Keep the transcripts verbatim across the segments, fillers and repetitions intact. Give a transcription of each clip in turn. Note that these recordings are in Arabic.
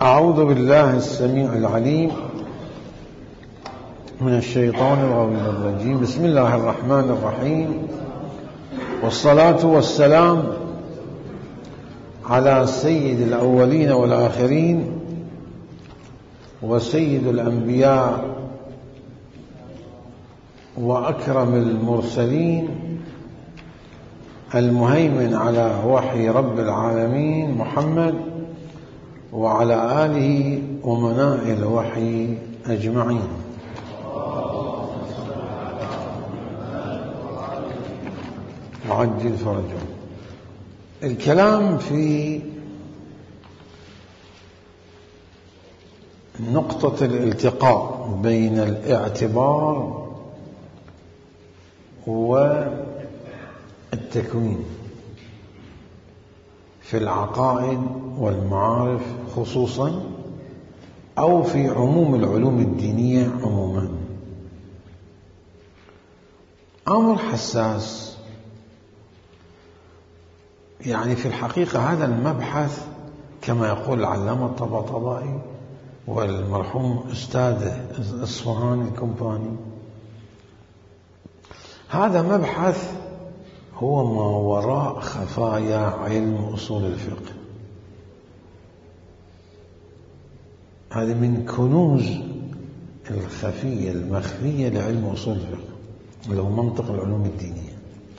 أعوذ بالله السميع العليم من الشيطان الرجيم. بسم الله الرحمن الرحيم، والصلاة والسلام على سيد الأولين والآخرين وسيد الأنبياء وأكرم المرسلين، المهيمن على وحي رب العالمين محمد وعلى آله ومنائل الوحي أجمعين. وعجل فرجهم. الكلام في نقطة الالتقاء بين الاعتبار والتكوين في العقائد والمعارف خصوصا، أو في عموم العلوم الدينية عموما. أمر حساس، يعني في الحقيقة هذا المبحث كما يقول العلامة الطباطبائي والمرحوم أستاذه إصفهاني الكمباني، هذا مبحث هو ما وراء خفايا علم أصول الفقه. هذه من كنوز الخفية المخفية لعلم أصول الفقه، اللي هو منطق العلوم الدينية،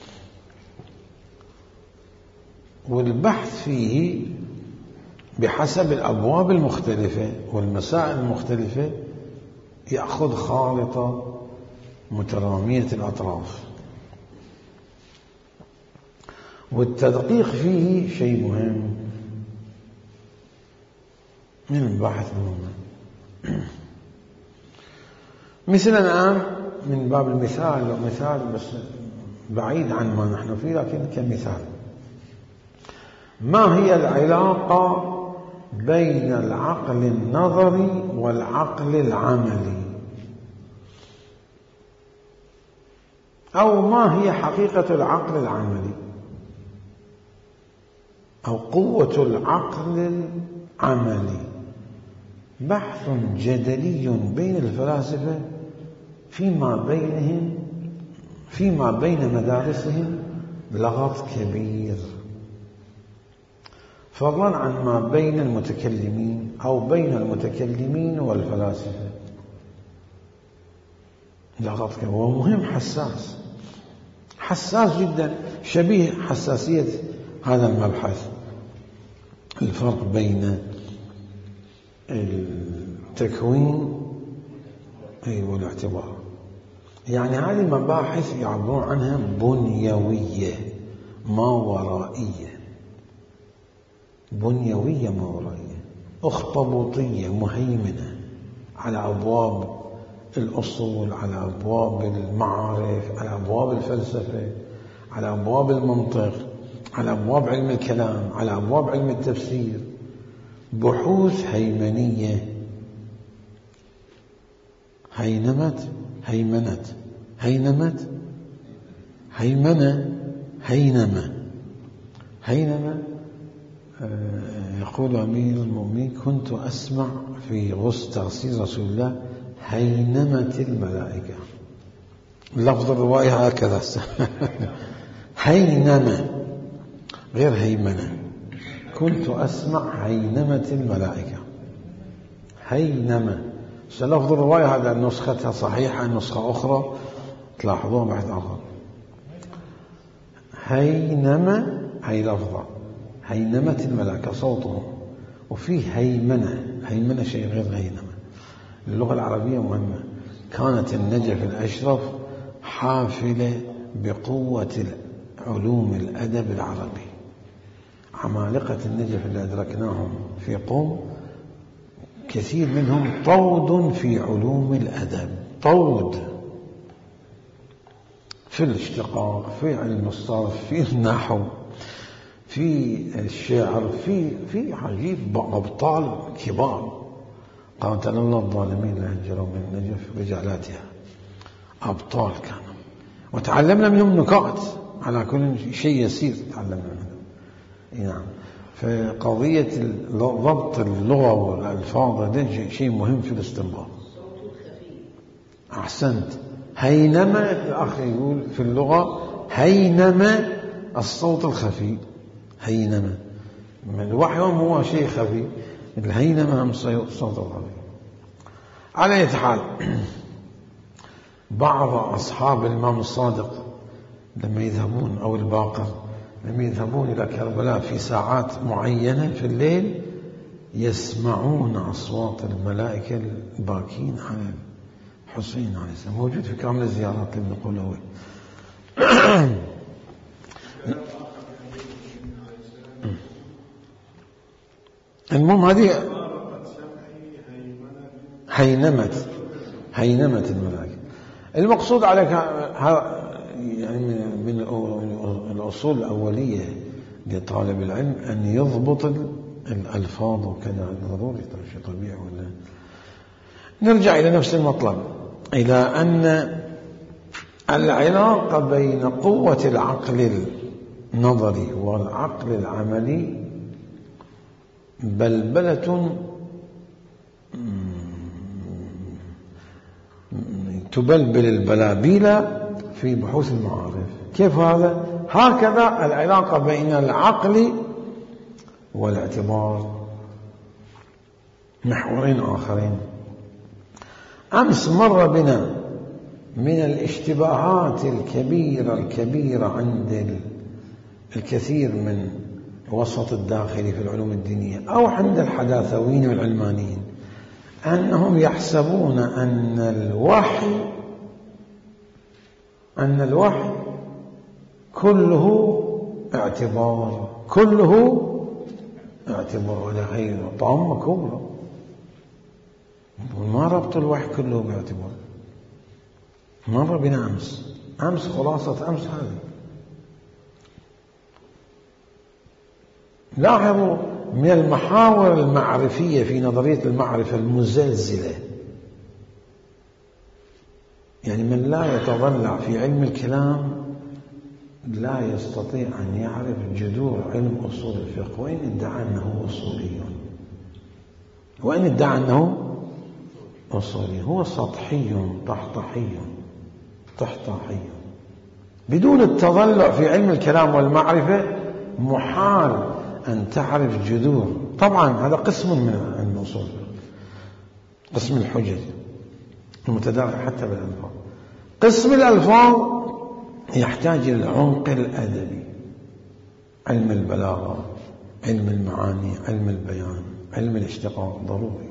والبحث فيه بحسب الأبواب المختلفة والمسائل المختلفة يأخذ خارطة مترامية الأطراف، والتدقيق فيه شيء مهم من البحث مهم. مثلا الآن من باب المثال، مثال بس بعيد عن ما نحن فيه لكن كمثال، ما هي العلاقة بين العقل النظري والعقل العملي؟ أو ما هي حقيقة العقل العملي أو قوة العقل العملي؟ بحث جدلي بين الفلاسفة فيما بينهم، فيما بين مدارسهم لغط كبير، فضلا عن ما بين المتكلمين أو بين المتكلمين والفلاسفة. لغط كبير ومهم، حساس حساس جدا، شبيه حساسية هذا المبحث، الفرق بين التكوين والاعتبار. يعني هذه المباحث يعبرون عنها بنيوية ما ورائية، بنيوية ما ورائية، أخطبوطية مهيمنة على أبواب الأصول، على أبواب المعارف، على أبواب الفلسفة، على أبواب المنطق، على أبواب علم الكلام، على أبواب علم التفسير. بحوث هيمنية، هينمت هيمنت هينمت هيمنة هينمة هينمة. يقول أمير المؤمنين: كنت أسمع في غسل تغسيل رسول الله هينمت الملائكة. لفظ الرواية هكذا هينمة غير هيمنة. كنت أسمع هينمة الملائكة، هينمة. لفظ الرواية هذا نسختها صحيحة، نسخة أخرى تلاحظوها بحث آخر. هينمة هي لفظة، هينمة الملائكة صوتهم، وفيه هيمنة. هيمنة شيء غير هينمة. اللغة العربية مهمة. كانت النجف الأشرف حافلة بقوة علوم الأدب العربي. عمالقة النجف اللي أدركناهم في قوم كثير منهم طود في علوم الأدب، طود في الاشتقاق، في علم الصرف، في النحو، في الشعر، في في عجيب أبطال كبار. قاتل الله الظالمين لهجروا من النجف بجعلاتها، أبطال كانوا، وتعلمنا منهم نكات على كل شيء يسير تعلمنا منهم. نعم. فقضية ضبط اللغة والألفاظ ده شيء مهم في الاستنباط. أحسنت. هينما الأخ يقول في اللغة هينما الصوت الخفي، هينما الوحي هو شيء خفي، الهينما هم الصوت الخفي. على أي حال، بعض أصحاب الإمام الصادق لما يذهبون أو الباقر لما يذهبون إلى كربلاء في ساعات معينة في الليل يسمعون أصوات الملائكة الباكين على الحسين عليه السلام، موجود في كامل الزيارات اللي نقولها. المهم هذه هينمت هينمت الملائكة. المقصود على يعني من الأصول الأولية لطالب العلم أن يضبط الألفاظ وكذا، ضروري شيء طبيعي. ولا نرجع إلى نفس المطلب، إلى أن العلاقة بين قوة العقل النظري والعقل العملي بلبلة تبلبل البلابيل في بحوث المعارف. كيف هذا؟ هكذا العلاقة بين العقل والاعتبار، محورين آخرين. أمس مر بنا من الاشتباهات الكبيرة الكبيرة عند الكثير من الوسط الداخلي في العلوم الدينية أو عند الحداثويين والعلمانيين أنهم يحسبون أن الوحي أن الوحي كله اعتبار، كله اعتبار ولا غيره. طعم كبرى، ما ربط الوحي كله باعتبار. مر بنا أمس أمس خلاصة أمس هذه. لاحظوا من المحاور المعرفية في نظرية المعرفة المزلزلة، يعني من لا يتضلع في علم الكلام لا يستطيع أن يعرف جذور علم أصول الفقه، وإن ادعى أنه أصولي، وإن ادعى أنه أصولي هو سطحي طحطحي طحطحي بدون التضلع في علم الكلام والمعرفة. محال أن تعرف جذور. طبعا هذا قسم من علم الأصول، قسم الحجج المتداخل حتى بالألفاظ. قسم الألفاظ يحتاج إلى العمق الأدبي، علم البلاغة، علم المعاني، علم البيان، علم الاشتقاق، ضروري.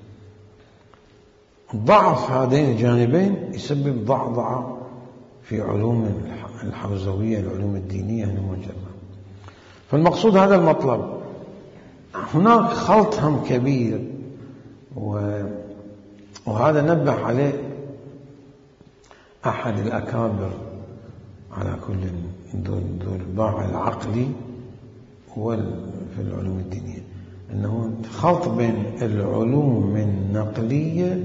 ضعف هذين الجانبين يسبب ضعضعة في علوم الحوزوية، العلوم الدينية المجرة. فالمقصود هذا المطلب. هناك خلط هم كبير، وهذا نبه عليه أحد الأكابر على كل ذو الباع العقلي في العلوم الدينية، أنه خلط بين العلوم النقلية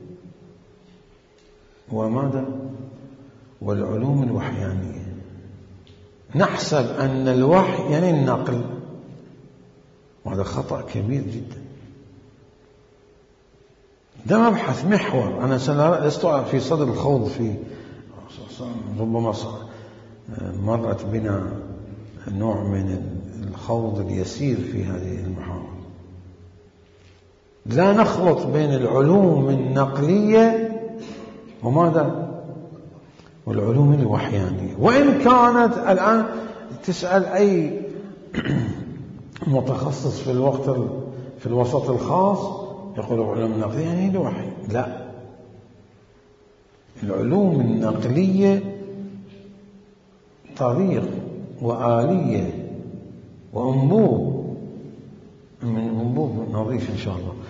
وماذا والعلوم الوحيانية. نحسب أن الوحي يعني النقل، وهذا خطأ كبير جدا. ده مبحث محور. أنا لست في صدر الخوض في، ربما مرت بنا نوع من الخوض اليسير في هذه المحاور. لا نخلط بين العلوم النقلية وماذا والعلوم الوحيانية. وإن كانت الآن تسأل أي متخصص في الوقت في الوسط الخاص يقول العلوم النقلية يعني الوحي. لا، العلوم النقلية طريق وآلية وأنبوب من أنبوب نظيف إن شاء الله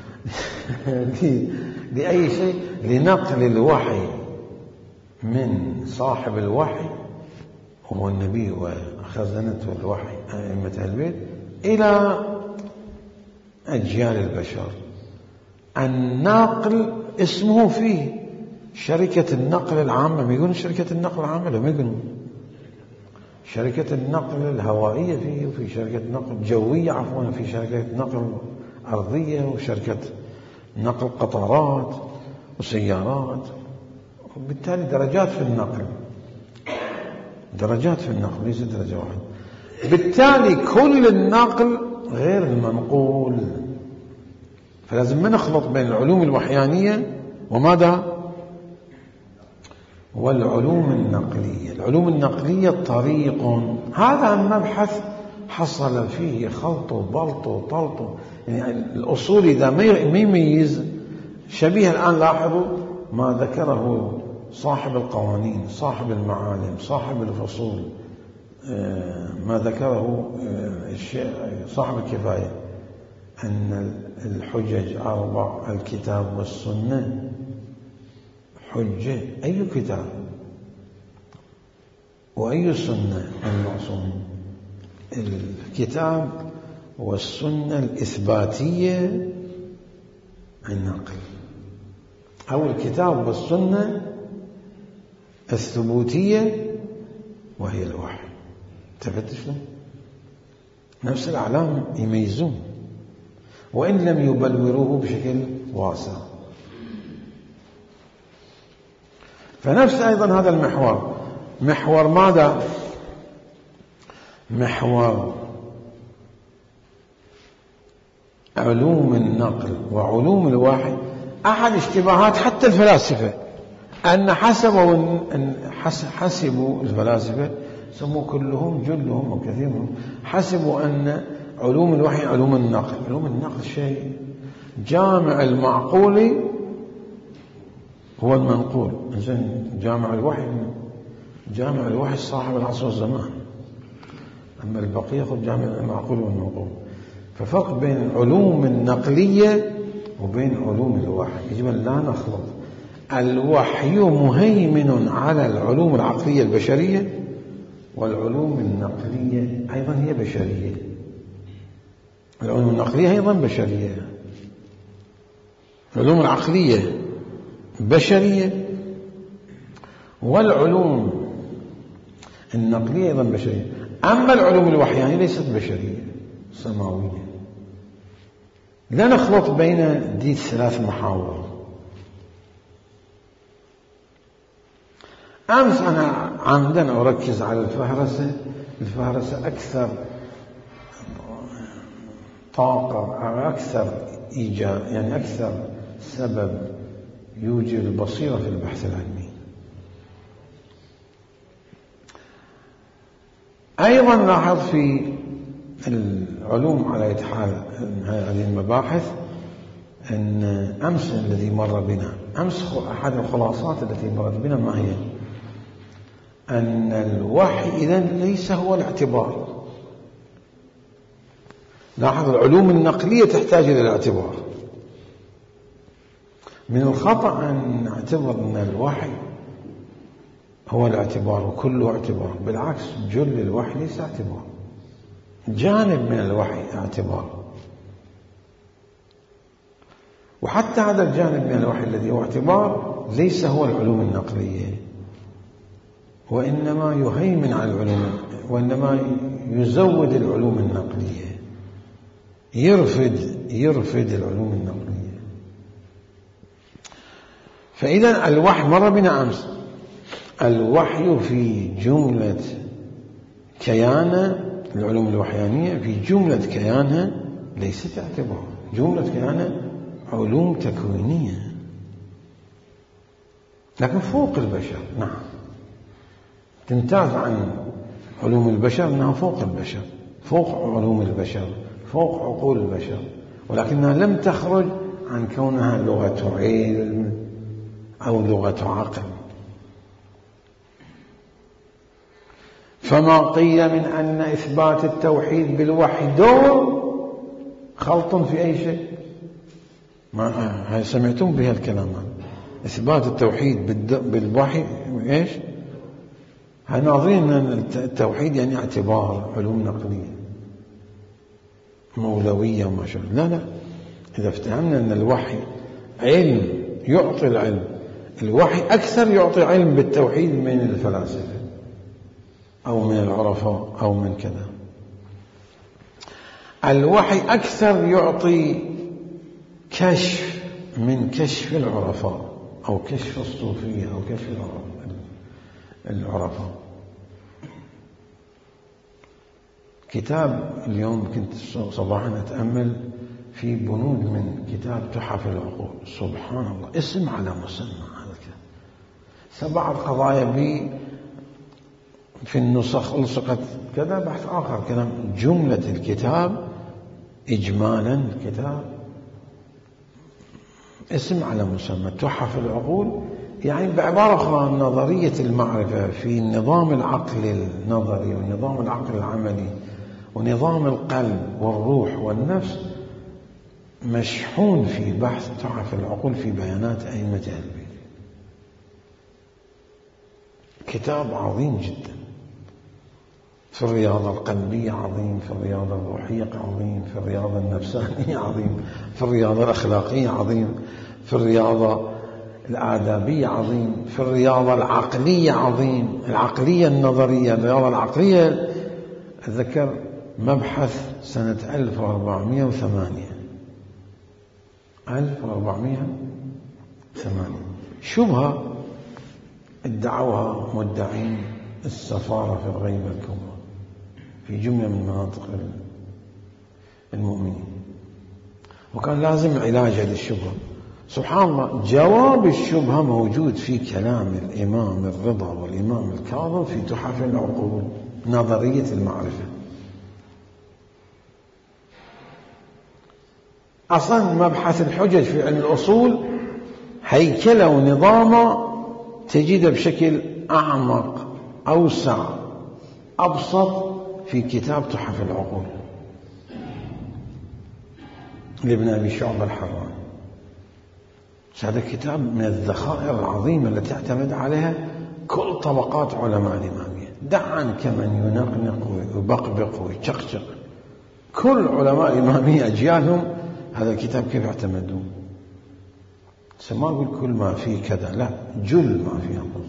لأي شيء لنقل الوحي من صاحب الوحي هو النبي وخزنة الوحي أئمة البيت إلى أجيال البشر. الناقل اسمه فيه شركة النقل العامة. ما يقولون شركة النقل العامة؟ لا، ما يقولون. شركة النقل الهوائية فيه، وفي شركة نقل جوية عفوا، في شركة نقل أرضية، وشركة نقل قطارات وسيارات. وبالتالي درجات في النقل، درجات في النقل ليس درجة واحدة. بالتالي كل النقل غير المنقول. فلازم ما نخلط بين العلوم الوحيانية وماذا؟ والعلوم النقلية. العلوم النقلية طريق، هذا المبحث حصل فيه خلط وبلط وطلط. يعني الأصول إذا ما يميز، شبيه الآن لاحظوا ما ذكره صاحب القوانين، صاحب المعالم، صاحب الفصول، ما ذكره صاحب الكفاية، أن الحجج أربع: الكتاب والسنة. حجة أي كتاب وأي سنة المعصوم؟ الكتاب والسنة الإثباتية النقل، أو الكتاب والسنة الثبوتية وهي الوحي. تفتش له نفس الأعلام يميزون، وإن لم يبلوروه بشكل واسع. فنفس أيضا هذا المحور، محور ماذا؟ محور علوم النقل وعلوم الوحي. أحد اشتباهات حتى الفلاسفة أن حسبوا أن حسبوا الفلاسفة سموا كلهم جلهم وكثيرهم حسبوا أن علوم الوحي علوم النقل. علوم النقل شيء جامع المعقول هو المنقول. إذن جامع الوحي جامع الوحي صاحب العصر والزمان، أما البقية خذ جامع المعقول والمنقول. ففرق بين العلوم النقلية وبين علوم الوحي، يجب أن لا نخلط. الوحي مهيمن على العلوم العقلية البشرية، والعلوم النقلية أيضا هي بشرية. العلوم النقلية أيضا بشرية، العلوم العقلية بشرية، والعلوم النقلية أيضا بشرية. أما العلوم الوحيانية ليست بشرية، سماوية. لا نخلط بين دي الثلاث محاور. أمس أنا عمدا أركز على الفهرسة. الفهرسة أكثر طاقة أو أكثر إيجاد، يعني أكثر سبب يوجد البصيرة في البحث العلمي. أيضا لاحظ في العلوم على أي حال هذه المباحث أن أمس الذي مر بنا، أمس أحد الخلاصات التي مرت بنا ما هي؟ أن الوحي إذن ليس هو الاعتبار. لاحظ العلوم النقلية تحتاج إلى الاعتبار. من الخطأ أن نعتبر أن الوحي هو الاعتبار وكله اعتبار. بالعكس، جل الوحي ليس اعتبار، جانب من الوحي اعتبار. وحتى هذا الجانب من الوحي الذي هو اعتبار ليس هو العلوم النقلية، وإنما يهيمن على العلوم، وإنما يزود العلوم النقلية، يرفد يرفد العلوم النقلية. فإذا الوحي مر بنا أمس، الوحي في جملة كيانه، العلوم الوحيانية في جملة كيانها ليست اعتبار، جملة كيانها علوم تكوينية، لكن فوق البشر. نعم، تمتاز عن علوم البشر أنها فوق البشر، فوق علوم البشر، فوق عقول البشر، ولكنها لم تخرج عن كونها لغة علم أو لغة عقل. فما قيل من أن إثبات التوحيد بالوحي دور خلط في أي شيء. ما سمعتم بها الكلام؟ إثبات التوحيد بالوحي إيش؟ هناظرين أن التوحيد يعني اعتبار، علوم نقلية مولوية وما شابه. لا لا، إذا افتهمنا أن الوحي علم يعطي العلم، الوحي أكثر يعطي علم بالتوحيد من الفلاسفة. أو من العرفاء أو من كذا. الوحي أكثر يعطي كشف من كشف العرفاء أو كشف الصوفية أو كشف العرفاء. كتاب اليوم كنت صباحا أتأمل في بنود من كتاب تحف العقول، سبحان الله، اسم على مسمى. هذا سبع قضايا بي في النسخ ألصقت كذا، بحث آخر كلام. جملة الكتاب إجمالا الكتاب اسم على مسمى تحف العقول، يعني بعبارة أخرى نظرية المعرفة في نظام العقل النظري ونظام العقل العملي ونظام القلب والروح والنفس مشحون في بحث تحف العقول في بيانات أئمة أهل البيت. كتاب عظيم جدا، في الرياضة القلبية عظيم، في الرياضة الروحية عظيم، في الرياضة النفسانية عظيم، في الرياضة الأخلاقية عظيم، في الرياضة الآدابية عظيم، في الرياضة العقلية عظيم، العقلية النظرية، الرياضة العقلية. أتذكر مبحث سنة ألف وأربعمائة وثمانية ألف وأربعمائة وثمانية شبهة ادعوها مدعين السفارة في الغيبة الكبرى في جملة من مناطق المؤمنين، وكان لازم علاجها للشبهة. سبحان الله، جواب الشبهة موجود في كلام الإمام الرضا والإمام الكاظم في تحف العقول، نظرية المعرفة. أصلا مبحث الحجج في علم الأصول هيكلة ونظامه تجده بشكل أعمق أوسع أبسط في كتاب تحف العقول لابن أبي شعبة الحراني. هذا كتاب من الذخائر العظيمة التي تعتمد عليها كل طبقات علماء الإمامية. دع عنك من ينقنق ويبقبق ويشقشق، كل علماء الإمامية أجيالهم هذا الكتاب كيف يعتمدون. ما أقول كل ما فيه كذا، لا، جل ما فيه أقول.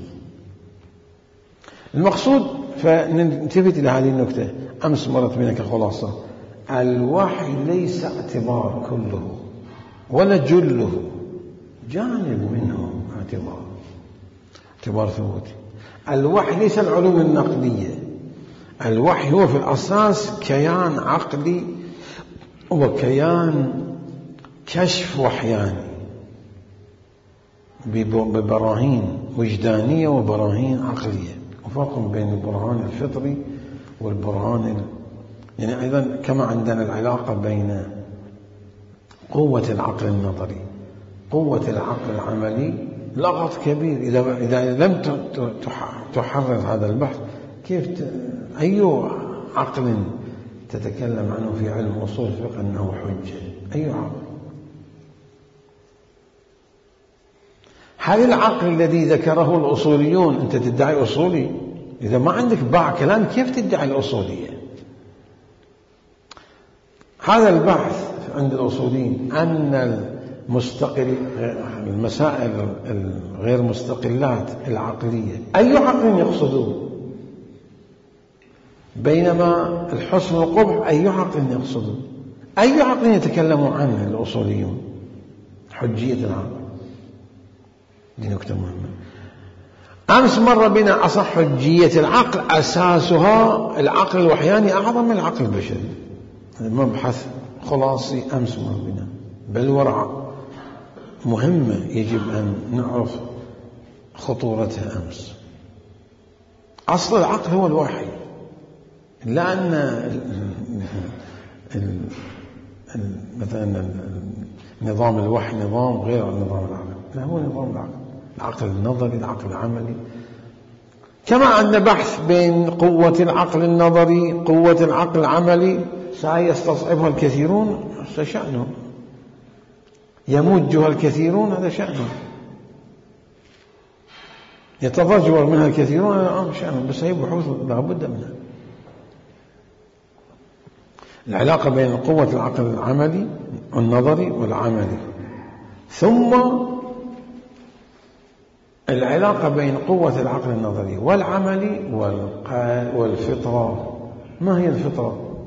المقصود فنلتفت إلى هذه النكتة. أمس مرت بنا كخلاصة، الوحي ليس اعتبار كله ولا جله، جانب منه اعتبار اعتبار ثبوتي. الوحي ليس العلوم النقدية، الوحي هو في الأساس كيان عقلي وكيان كشف وحياني ببراهين وجدانية وبراهين عقلية، وفرق بين البرهان الفطري والبرهان ال... يعني أيضا كما عندنا العلاقة بين قوة العقل النظري قوة العقل العملي لغط كبير. إذا إذا لم تحرر هذا البحث كيف ت... أي عقل تتكلم عنه في علم أصول الفقه أنه حجة؟ أي عقل؟ هل العقل الذي ذكره الأصوليون أنت تدعي أصولي؟ إذا ما عندك باع كلام كيف تدعي الأصولية؟ هذا البحث عند الأصوليين أن المستقل المسائل الغير مستقلات العقلية أي عقل يقصدون؟ بينما الحسن والقبح أي عقل يقصدون؟ أي عقل يتكلمون عنه الأصوليون؟ حجية العقل. دي نكتة مهمة. أمس مر بنا أصح حجية العقل أساسها العقل الوحياني أعظم من العقل البشري. هذا مبحث خلاصي أمس مر بنا، بل ورعة مهمة يجب أن نعرف خطورتها. أمس أصل العقل هو الوحي، لأن مثلا نظام الوحي نظام غير نظام العقل، لا، هو نظام العقل، العقل النظري، العقل العملي. كما عندنا بحث بين قوة العقل النظري قوة العقل العملي سيستصعبها الكثيرون، هذا شأنهم، يمجها الكثيرون، هذا شأنهم، يتضجر منها الكثيرون، هذا شأنهم، بس هي بحوث لا بد منها. العلاقة بين قوة العقل العملي النظري والعملي، ثم العلاقة بين قوة العقل النظري والعملي والفطرة. ما هي الفطرة؟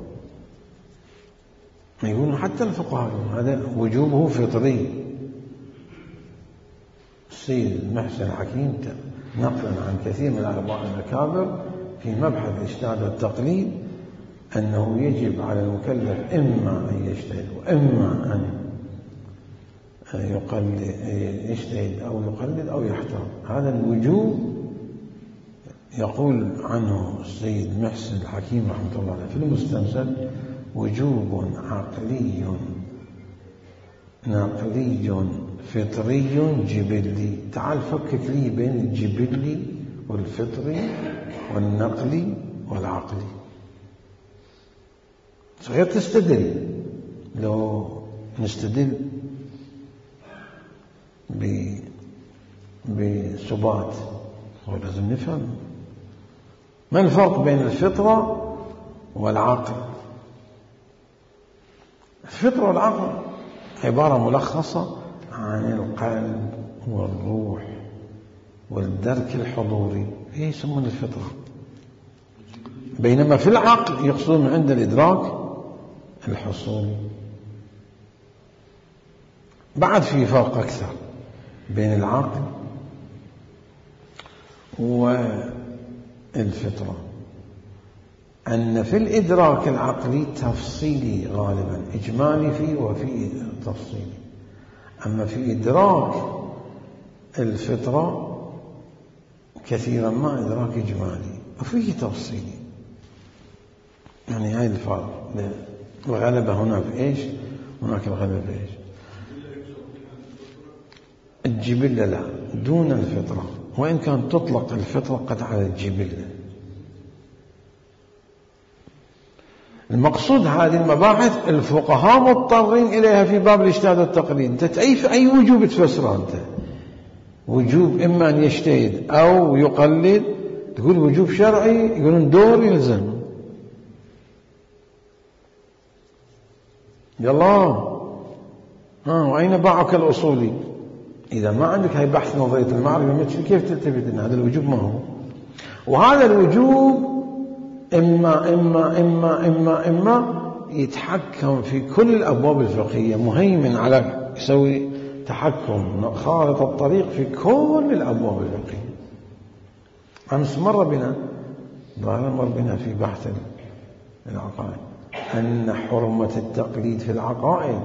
يقولون حتى الفقهاء هذا وجوبه فطري. السيد محسن الحكيم نقلا عن كثير من العلماء الأكابر في مبحث الاجتهاد والتقليد أنه يجب على المكلف إما أن يجتهد وإما أن يقلد يجتهد أو يقلد أو يحتاط. هذا الوجوب يقول عنه السيد محسن الحكيم رحمة الله عليه في المستنسل وجوب عقلي نقلي فطري جبلي. تعال فكك لي بين الجبلي والفطري والنقلي والعقلي. صحيح تستدل، لو نستدل بثبات ولازم نفهم ما الفرق بين الفطرة والعقل. الفطرة والعقل عبارة ملخصة عن القلب والروح والدرك الحضوري، هي يسمون الفطرة. بينما في العقل يقصدون عند الإدراك الحصولي. بعد في فرق أكثر بين العقل والفطرة، أن في الإدراك العقلي تفصيلي غالبا، إجمالي فيه وفيه تفصيلي. أما في إدراك الفطرة كثيرا ما إدراك إجمالي وفيه تفصيلي. يعني هاي الفرق. الغلبة هنا في إيش؟ هناك الغلبة في إيش؟ الجبلة لا، دون الفطرة، وإن كان تطلق الفطرة قد على الجبلة. المقصود هذه المباحث الفقهاء مضطرين إليها في باب الاجتهاد والتقليد. أنت أي أي وجوب تفسره أنت؟ وجوب إما أن يجتهد أو يقلد، تقول وجوب شرعي، يقولون دور يلزم. يلا ها، وأين باعك الأصولي؟ إذا ما عندك هاي بحث نظرية المعرفة كيف تلتفت أن هذا الوجوب ما هو؟ وهذا الوجوب إما إما إما إما إما يتحكم في كل الأبواب الفقهية، مهيمن على يسوي تحكم خارطة الطريق في كل الأبواب الفقهية. أمس مر بنا مر بنا في بحث العقائد أن حرمة التقليد في العقائد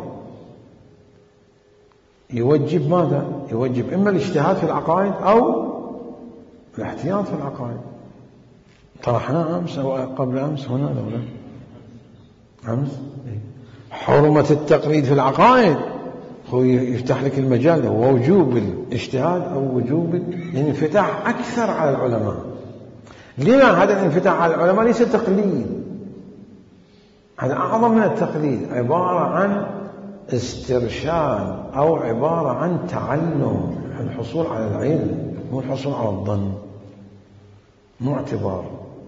يوجب ماذا؟ يوجب إما الاجتهاد في العقائد أو الاحتياط في العقائد. طرحنا أمس أو قبل أمس هنا لو لا أمس حرمة التقليد في العقائد هو يفتح لك المجال، هو وجوب الاجتهاد أو وجوب الانفتاح أكثر على العلماء. لما هذا الانفتاح على العلماء ليس تقليد، هذا أعظم من التقليد، عبارة عن استرشاد أو عبارة عن تعلم، الحصول على العلم مو الحصول على الظن، مو اعتبار.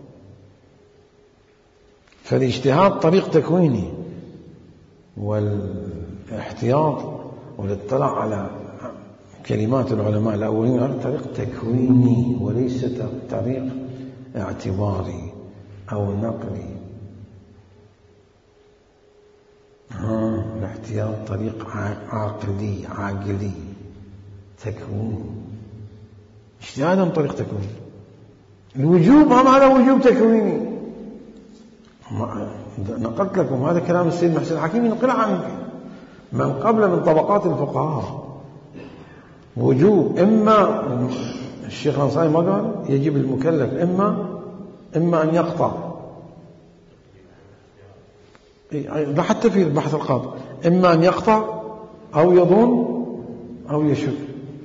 فالاجتهاد طريق تكويني، والاحتياط والاطلاع على كلمات العلماء الأولين طريق تكويني وليس طريق اعتباري أو نقلي. ها الاحتياط طريق عقلي عاقلي تكويني، اجتهادا طريق تكويني. الوجوب هم هذا وجوب تكويني. نقلت لكم هذا كلام السيد محسن الحكيم ينقل عن من قبل من طبقات الفقهاء. وجوب إما الشيخ الأنصاري ما قال يجب المكلف إما إما أن يقطع، حتى في البحث القاضي إما أن يقطع أو يظن أو يشك.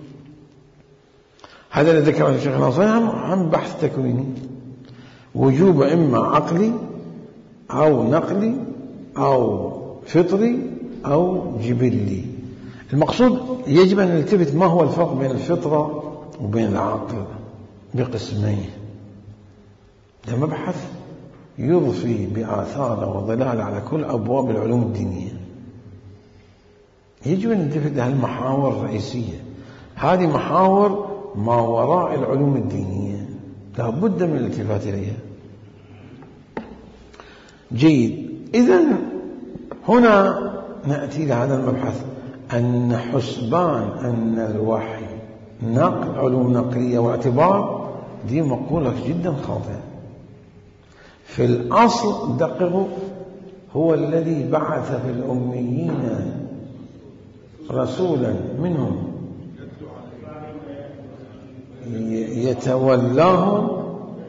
هذا الذي ذكره الشيخ الأنصاري هم بحث تكويني. وجوب إما عقلي أو نقلي أو فطري أو جبلي. المقصود يجب أن نلتفت ما هو الفرق بين الفطرة وبين العقل بقسمين. ده مبحث يضفي بآثار وظلال على كل أبواب العلوم الدينية. يجب أن نلتفت لها المحاور الرئيسية. هذه محاور ما وراء العلوم الدينية، لا بد من الالتفات إليها. جيد. إذن هنا نأتي لهذا المبحث، أن حسبان أن الوحي نقل علوم نقلية واعتبار، دي مقولة جدا خاطئة. في الأصل دققوا، هو الذي بعث في الأميين رسولا منهم يتولاهم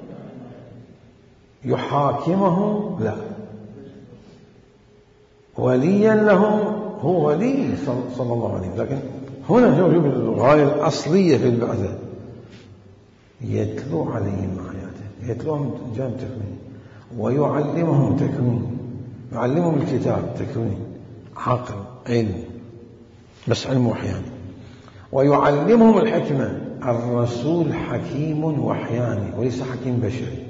يحاكمهم، لا، وليا لهم، هو ولي صلى الله عليه وسلم. لكن هنا شوف الغاية الأصلية في البعثة، يتلو عليهم آياته، يتلوهم جانب تكوين، ويعلمهم تكوين، يعلمهم الكتاب تكوين، عقل، علم، بس علم وحياني، ويعلمهم الحكمة. الرسول حكيم وحياني وليس حكيم بشري.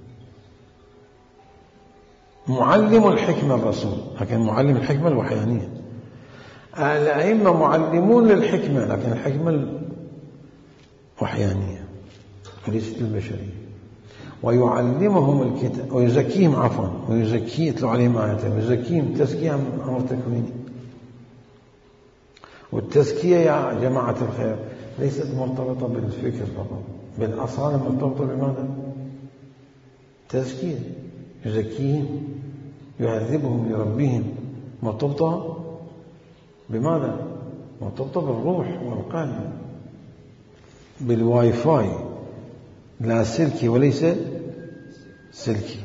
معلم الحكمة الرسول، لكن معلم الحكمة الوحيانية. الأئمة معلمون للحكمة، لكن الحكمة الوحيانية وليست البشرية. ويعلمهم الكتاب ويزكيهم، عفوا ويزكي، يتلو عليهم آياته ويزكيهم تزكية أمر تكويني. والتزكية يا جماعة الخير ليست مرتبطة بالفكر فقط، بالأصالة مرتبطة بماذا؟ تزكية، يزكيهم، يهذبهم لربهم، مرتبطة بماذا؟ مرتبطة بالروح والقلب، بالواي فاي، لا سلكي وليس سلكي.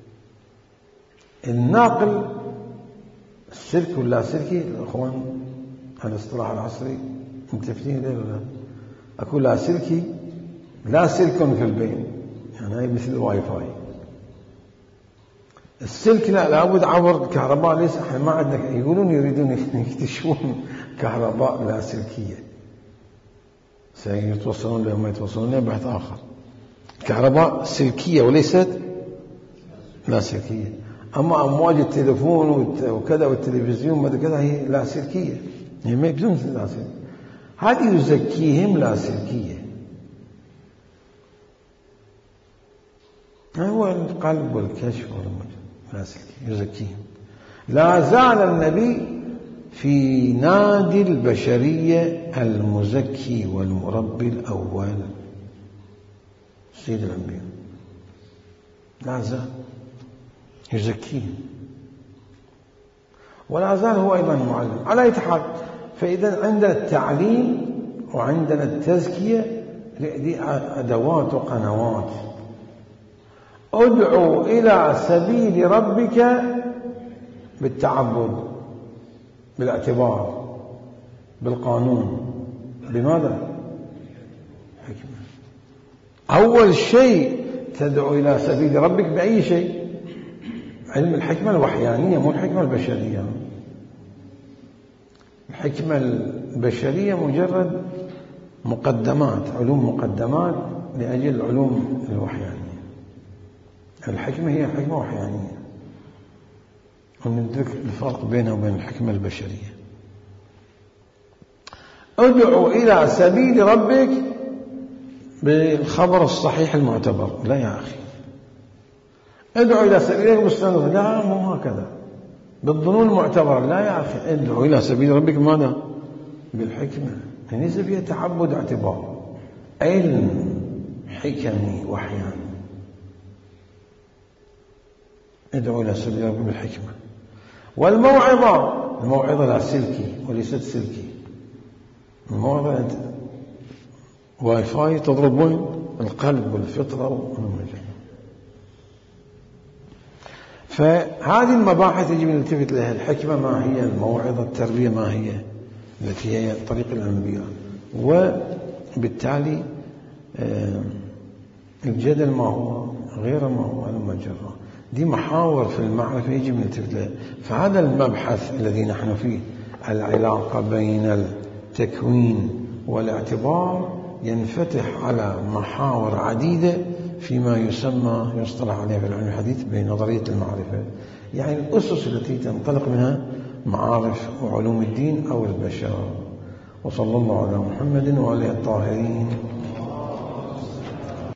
الناقل السلك ولا سلكي، الأخوان الاصطلاح العصري متفقين ليه ولا؟ أقول لا سلكي، لا سلك في البين، يعني هي مثل الواي فاي. السلك لا، لابد عبر كهرباء، ليس احنا ما عندنا، يقولون يريدون يكتشفون كهرباء لا سلكية، سيتوصلون لهم يتوصلون لهم بحث آخر. كهرباء سلكية وليست لا سلكية. أما أمواج التليفون وكذا والتلفزيون وكذا كذا هي لا سلكية، هي ما يجوز لا سلكية. هذه يزكيهم لا سلكية، هو القلب والكشف والمجد لا سلكية، يزكيهم. لا زال النبي في نادي البشرية المزكي والمربي الأول، سيد الأنبياء، لا زال يزكيهم، ولا زال هو أيضا معلم على أي حال. فإذا عندنا التعليم وعندنا التزكية، دي أدوات وقنوات. ادعو إلى سبيل ربك بالتعبد، بالاعتبار، بالقانون، بماذا؟ حكمة. أول شيء تدعو إلى سبيل ربك بأي شيء؟ علم الحكمة الوحيانية، مو الحكمة البشرية. الحكمة البشرية مجرد مقدمات، علوم مقدمات لأجل العلوم الوحيانية. الحكمة هي حكمة وحيانية، وندرك الفرق بينها وبين الحكمة البشرية. ادعو إلى سبيل ربك بالخبر الصحيح المعتبر، لا يا أخي ادعو إلى سبيل ربك بالسنة، لا مو هكذا، بالظنون المعتبرة، لا يا أخي ادعو إلى سبيل ربك ماذا؟ بالحكمة، ليس فيها تعبد اعتبار، علم حكمي وحياني. ادعو إلى سبيل ربك بالحكمة. والموعظة، الموعظة لا سلكي وليست سلكي، الموعظة أنت واي فاي تضرب وين؟ القلب والفطرة والمجال. فهذه المباحث يجب أن نلتفت لها. الحكمة ما هي؟ الموعظة، التربية ما هي؟ التي هي طريق الأنبياء. وبالتالي الجدل ما هو غير ما هو المجرة، دي محاور في المعرفة يجب أن نلتفت لها. فهذا المبحث الذي نحن فيه، العلاقة بين التكوين والاعتبار، ينفتح على محاور عديدة فيما يسمى يصطلح عليه في العلم الحديث بنظرية المعرفة، يعني الأسس التي تنطلق منها معارف وعلوم الدين أو البشر. وصلى الله على محمد وعلى الطاهرين.